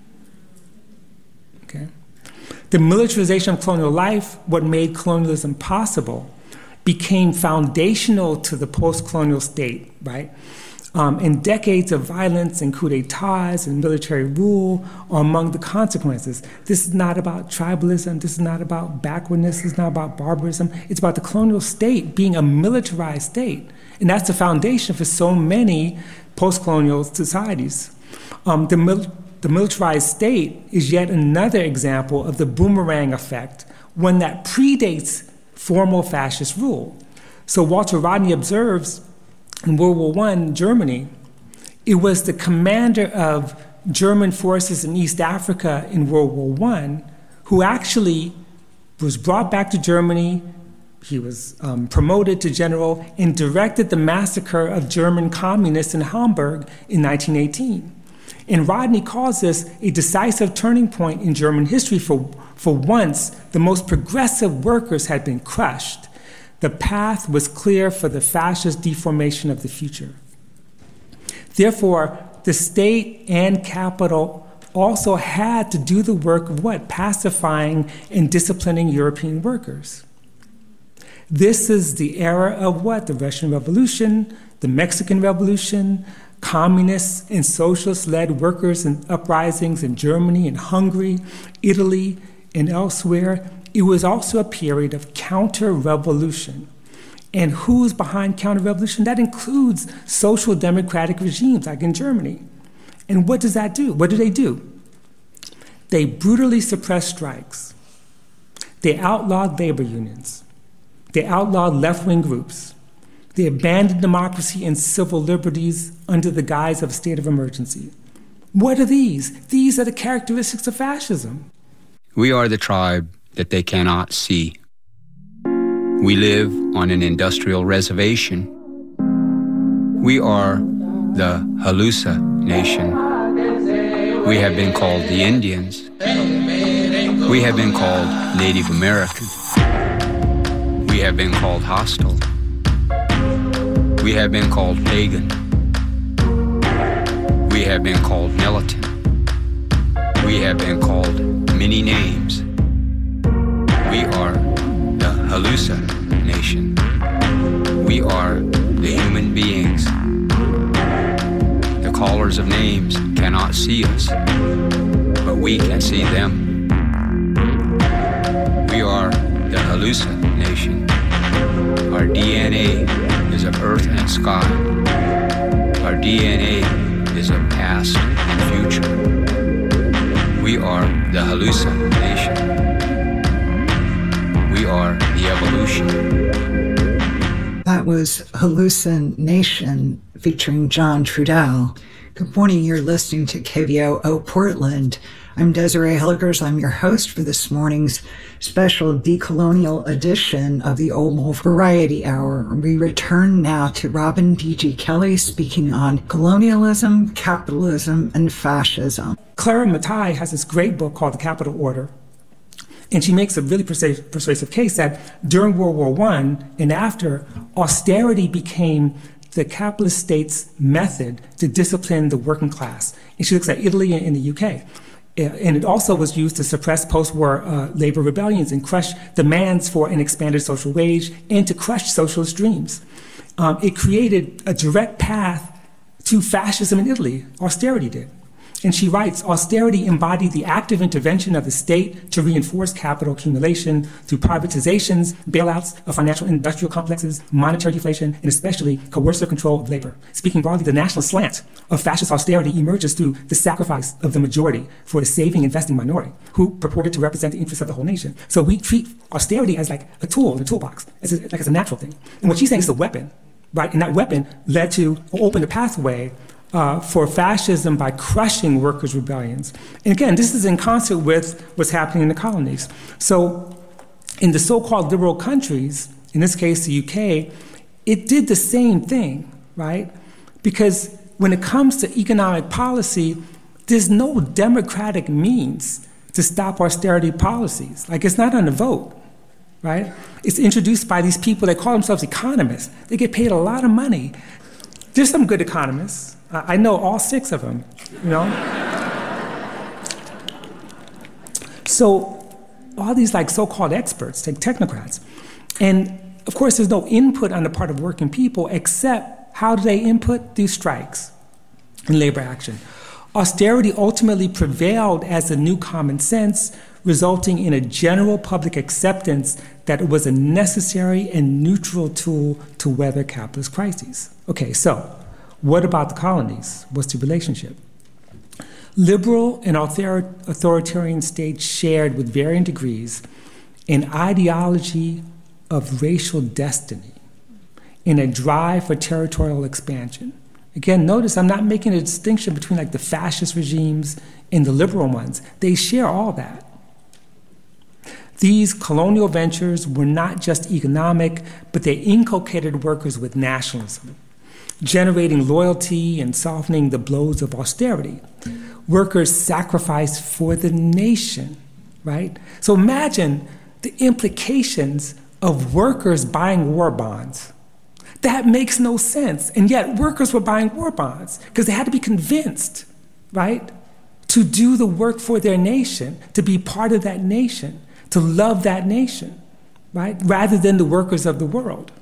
Okay? The militarization of colonial life, what made colonialism possible, became foundational to the post-colonial state, right? And decades of violence and coups d'etats and military rule are among the consequences. This is not about tribalism. This is not about backwardness. This is not about barbarism. It's about the colonial state being a militarized state. And that's the foundation for so many post-colonial societies. The militarized state is yet another example of the boomerang effect, one that predates formal fascist rule. So Walter Rodney observes in World War I, Germany, it was the commander of German forces in East Africa in World War I who actually was brought back to Germany. He was promoted to general and directed the massacre of German communists in Hamburg in 1918. And Rodney calls this a decisive turning point in German history. For once, the most progressive workers had been crushed. The path was clear for the fascist deformation of the future. Therefore, the state and capital also had to do the work of what? Pacifying and disciplining European workers. This is the era of what? The Russian Revolution, the Mexican Revolution, communists and socialist-led workers and uprisings in Germany and Hungary, Italy, and elsewhere. It was also a period of counter-revolution. And who's behind counter-revolution? That includes social democratic regimes like in Germany. And what does that do? What do? They brutally suppress strikes. They outlawed labor unions. They outlawed left-wing groups. They abandoned democracy and civil liberties under the guise of a state of emergency. What are these? These are the characteristics of fascism. We are the tribe that they cannot see. We live on an industrial reservation. We are the Halusa Nation. We have been called the Indians. We have been called Native American. We have been called hostile. We have been called pagan. We have been called militant. We have been called many names. We are the Halusa Nation. We are the human beings. The callers of names cannot see us, but we can see them. We are the Halusa Nation. Our DNA is of earth and sky. Our DNA is of past and future. We are the Halusa Nation. We are the evolution. That was Hallucination featuring John Trudell. Good morning, you're listening to KBOO Portland. I'm Desiree Hilligers. I'm your host for this morning's special decolonial edition of the Old Variety Hour. We return now to Robin D.G. Kelley speaking on colonialism, capitalism, and fascism. Clara Mattei has this great book called The Capital Order. And she makes a really persuasive case that during World War I and after, austerity became the capitalist state's method to discipline the working class. And she looks at Italy and the UK. And it also was used to suppress post-war labor rebellions and crush demands for an expanded social wage and to crush socialist dreams. It created a direct path to fascism in Italy. Austerity did. And she writes, austerity embodied the active intervention of the state to reinforce capital accumulation through privatizations, bailouts of financial and industrial complexes, monetary deflation, and especially coercive control of labor. Speaking broadly, the national slant of fascist austerity emerges through the sacrifice of the majority for the saving, investing minority, who purported to represent the interests of the whole nation. So we treat austerity as like a tool in the toolbox, as a natural thing. And what she's saying is a weapon, right? And that weapon led to open the pathway for fascism by crushing workers' rebellions. And again, this is in concert with what's happening in the colonies. So in the so-called liberal countries, in this case the UK, it did the same thing, right? Because when it comes to economic policy, there's no democratic means to stop austerity policies. Like, it's not on the vote, right? It's introduced by these people that call themselves economists. They get paid a lot of money. There's some good economists. I know all 6 of them, you know? So all these like so-called experts, like technocrats. And of course, there's no input on the part of working people except how do they input? These strikes and labor action. Austerity ultimately prevailed as a new common sense, resulting in a general public acceptance that it was a necessary and neutral tool to weather capitalist crises. Okay, so what about the colonies? What's the relationship? Liberal and authoritarian states shared with varying degrees an ideology of racial destiny and a drive for territorial expansion. Again, notice I'm not making a distinction between like the fascist regimes and the liberal ones. They share all that. These colonial ventures were not just economic, but they inculcated workers with nationalism, generating loyalty and softening the blows of austerity. Workers sacrificed for the nation, right? So imagine the implications of workers buying war bonds. That makes no sense. And yet workers were buying war bonds because they had to be convinced, right, to do the work for their nation, to be part of that nation, to love that nation, right, rather than the workers of the world.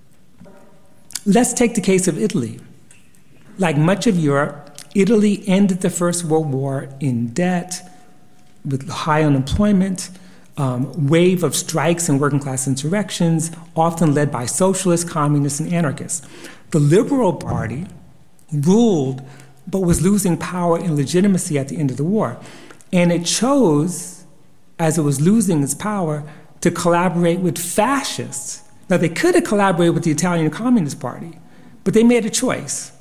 Let's take the case of Italy. Like much of Europe, Italy ended the First World War in debt, with high unemployment, wave of strikes and working class insurrections, often led by socialists, communists, and anarchists. The Liberal Party ruled, but was losing power and legitimacy at the end of the war. And it chose, as it was losing its power, to collaborate with fascists. Now, they could have collaborated with the Italian Communist Party, but they made a choice.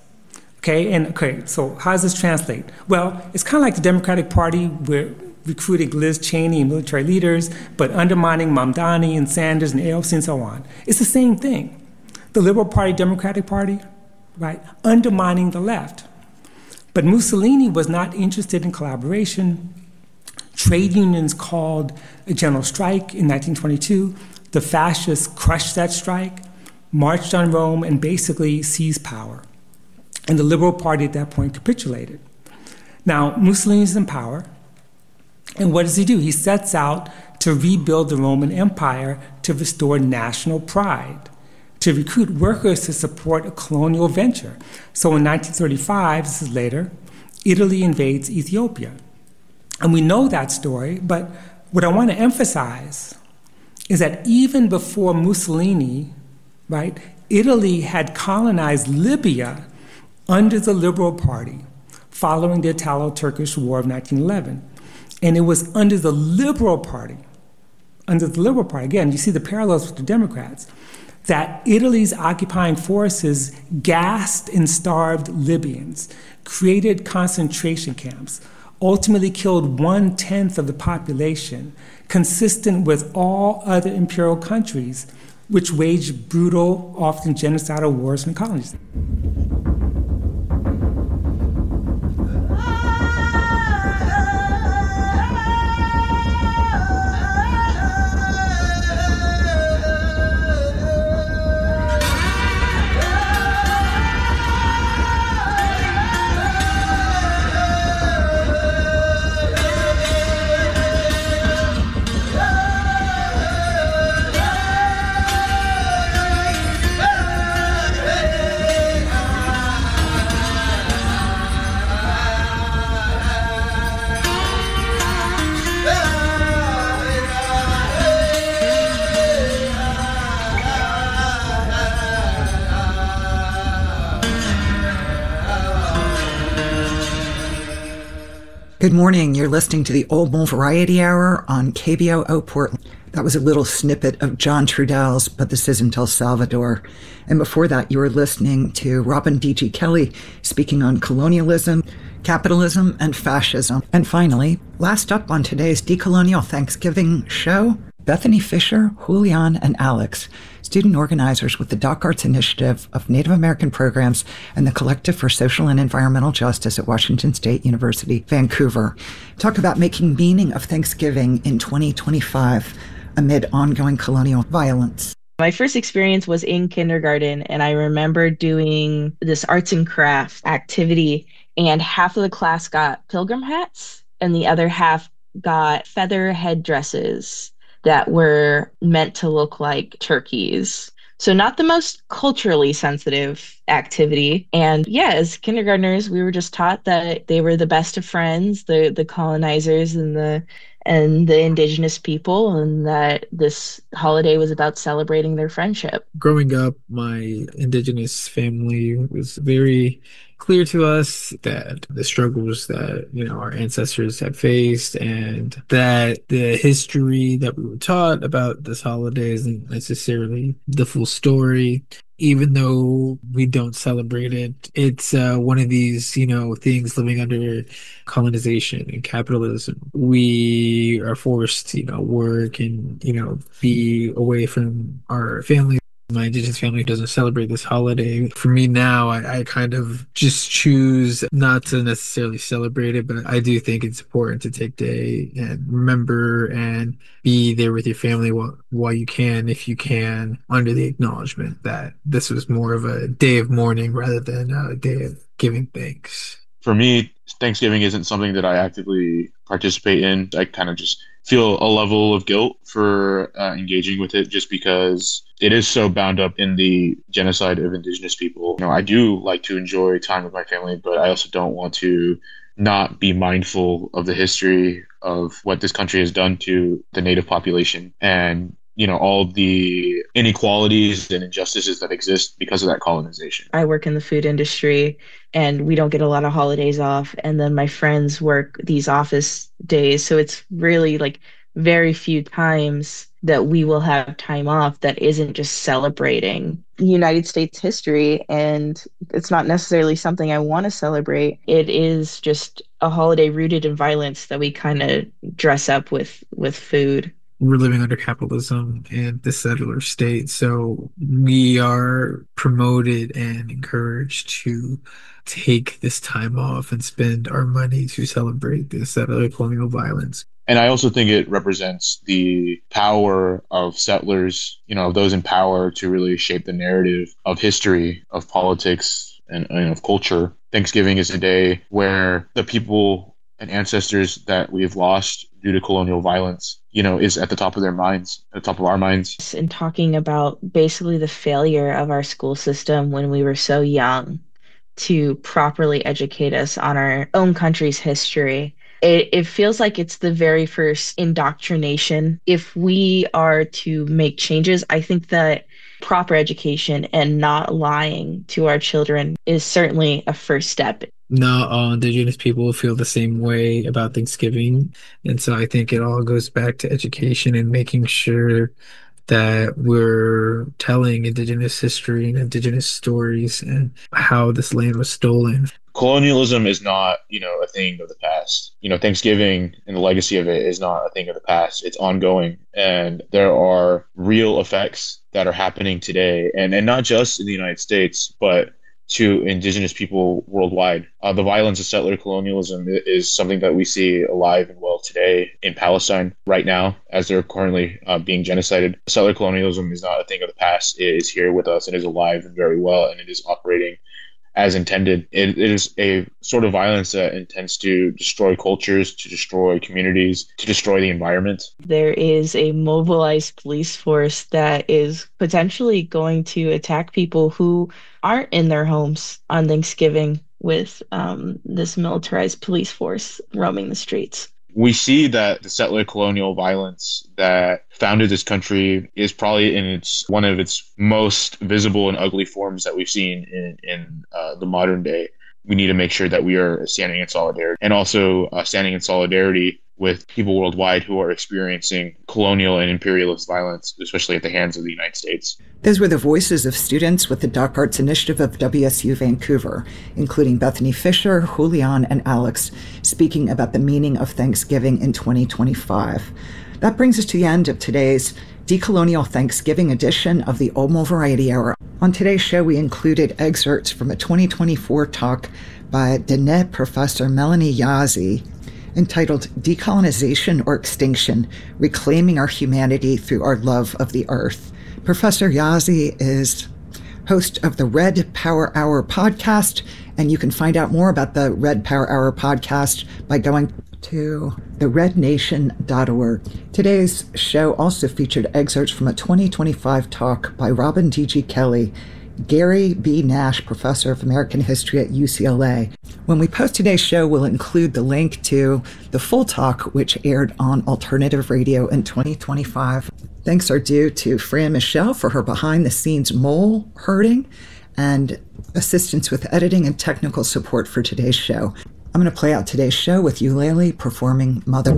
Okay, so how does this translate? Well, it's kind of like the Democratic Party, where recruiting Liz Cheney and military leaders, but undermining Mamdani and Sanders and AOC and so on. It's the same thing. The Liberal Party, Democratic Party, right, undermining the left. But Mussolini was not interested in collaboration. Trade unions called a general strike in 1922. The fascists crushed that strike, marched on Rome, and basically seized power. And the Liberal Party at that point capitulated. Now, Mussolini's in power. And what does he do? He sets out to rebuild the Roman Empire to restore national pride, to recruit workers to support a colonial venture. So in 1935, this is later, Italy invades Ethiopia. And we know that story, but what I want to emphasize is that even before Mussolini, right, Italy had colonized Libya under the Liberal Party following the Italo-Turkish War of 1911. And it was under the Liberal Party, again, you see the parallels with the Democrats, that Italy's occupying forces gassed and starved Libyans, created concentration camps, ultimately killed 1/10 of the population, consistent with all other imperial countries, which waged brutal, often genocidal wars in the colonies. Good morning. You're listening to the Old Bull Variety Hour on KBOO Portland. That was a little snippet of John Trudell's But This Isn't El Salvador. And before that, you were listening to Robin D.G. Kelley speaking on colonialism, capitalism, and fascism. And finally, last up on today's Decolonial Thanksgiving show, Bethany Fisher, Julian, and Alex, student organizers with the Doc Arts Initiative of Native American Programs and the Collective for Social and Environmental Justice at Washington State University, Vancouver, talk about making meaning of Thanksgiving in 2025 amid ongoing colonial violence. My first experience was in kindergarten, and I remember doing this arts and crafts activity, and half of the class got pilgrim hats, and the other half got feather headdresses that were meant to look like turkeys. So not the most culturally sensitive activity. And yeah, as kindergartners, we were just taught that they were the best of friends, the colonizers and the indigenous people, and that this holiday was about celebrating their friendship. Growing up, my indigenous family was very clear to us that the struggles that, our ancestors have faced, and that the history that we were taught about this holiday isn't necessarily the full story. Even though we don't celebrate it, it's one of these, things living under colonization and capitalism. We are forced to, work and, be away from our family. My Indigenous family doesn't celebrate this holiday. For me now, I kind of just choose not to necessarily celebrate it, but I do think it's important to take day and remember and be there with your family while you can, if you can, under the acknowledgement that this was more of a day of mourning rather than a day of giving thanks. For me, Thanksgiving isn't something that I actively participate in. I kind of just feel a level of guilt for engaging with it, just because it is so bound up in the genocide of Indigenous people. I do like to enjoy time with my family, but I also don't want to not be mindful of the history of what this country has done to the Native population and all the inequalities and injustices that exist because of that colonization. I work in the food industry and we don't get a lot of holidays off. And then my friends work these office days. So it's really like very few times that we will have time off that isn't just celebrating United States history. And it's not necessarily something I want to celebrate. It is just a holiday rooted in violence that we kind of dress up with food. We're living under capitalism and the settler state. So we are promoted and encouraged to take this time off and spend our money to celebrate this settler colonial violence. And I also think it represents the power of settlers, of those in power to really shape the narrative of history, of politics, and of culture. Thanksgiving is a day where the people and ancestors that we have lost due to colonial violence, is at the top of their minds, at the top of our minds. And talking about basically the failure of our school system when we were so young to properly educate us on our own country's history. It feels like it's the very first indoctrination. If we are to make changes, I think that proper education and not lying to our children is certainly a first step. Not all Indigenous people feel the same way about Thanksgiving. And so I think it all goes back to education and making sure that we're telling Indigenous history and Indigenous stories and how this land was stolen. Colonialism is not, a thing of the past. Thanksgiving and the legacy of it is not a thing of the past. It's ongoing. And there are real effects that are happening today. And not just in the United States, but to Indigenous people worldwide. The violence of settler colonialism is something that we see alive and well today in Palestine right now, as they're currently being genocided. Settler colonialism is not a thing of the past. It is here with us and is alive and very well, and it is operating as intended. It is a sort of violence that intends to destroy cultures, to destroy communities, to destroy the environment. There is a mobilized police force that is potentially going to attack people who aren't in their homes on Thanksgiving with this militarized police force roaming the streets. We see that the settler colonial violence that founded this country is probably in one of its most visible and ugly forms that we've seen in the modern day. We need to make sure that we are standing in solidarity, and also standing in solidarity with people worldwide who are experiencing colonial and imperialist violence, especially at the hands of the United States. Those were the voices of students with the Doc Arts Initiative of WSU Vancouver, including Bethany Fisher, Julian, and Alex, speaking about the meaning of Thanksgiving in 2025. That brings us to the end of today's Decolonial Thanksgiving edition of the Olmo Variety Hour. On today's show, we included excerpts from a 2024 talk by Diné Professor Melanie Yazzie, entitled Decolonization or Extinction, Reclaiming Our Humanity Through Our Love of the Earth. Professor Yazzie is host of the Red Power Hour podcast, and you can find out more about the Red Power Hour podcast by going to therednation.org. Today's show also featured excerpts from a 2025 talk by Robin D.G. Kelley, Gary B. Nash, Professor of American History at UCLA. When we post today's show, we'll include the link to the full talk, which aired on Alternative Radio in 2025. Thanks are due to Fran Michelle for her behind-the-scenes mole herding, and assistance with editing and technical support for today's show. I'm going to play out today's show with Eulalie performing Mother.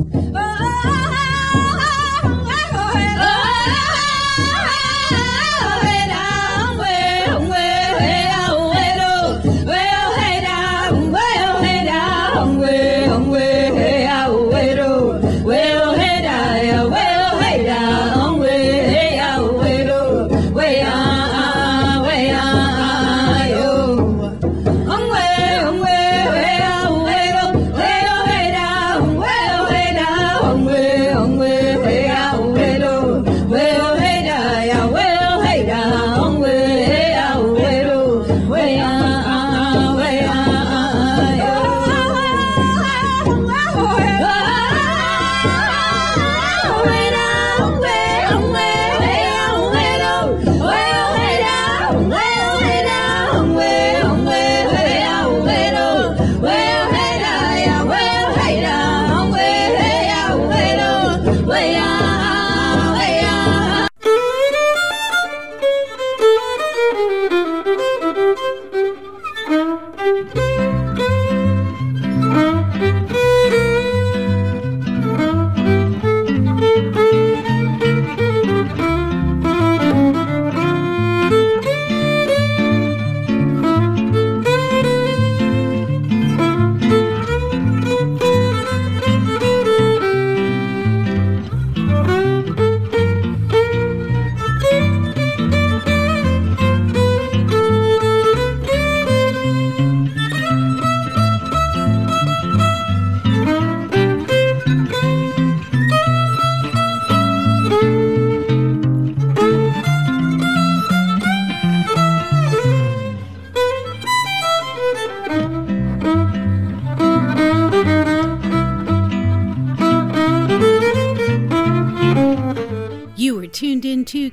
You are tuned into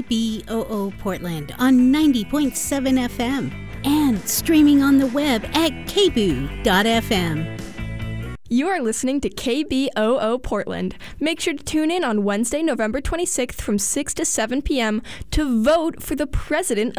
KBOO Portland on 90.7 FM and streaming on the web at kboo.fm. You are listening to KBOO Portland. Make sure to tune in on Wednesday, November 26th from 6 to 7 p.m. to vote for the president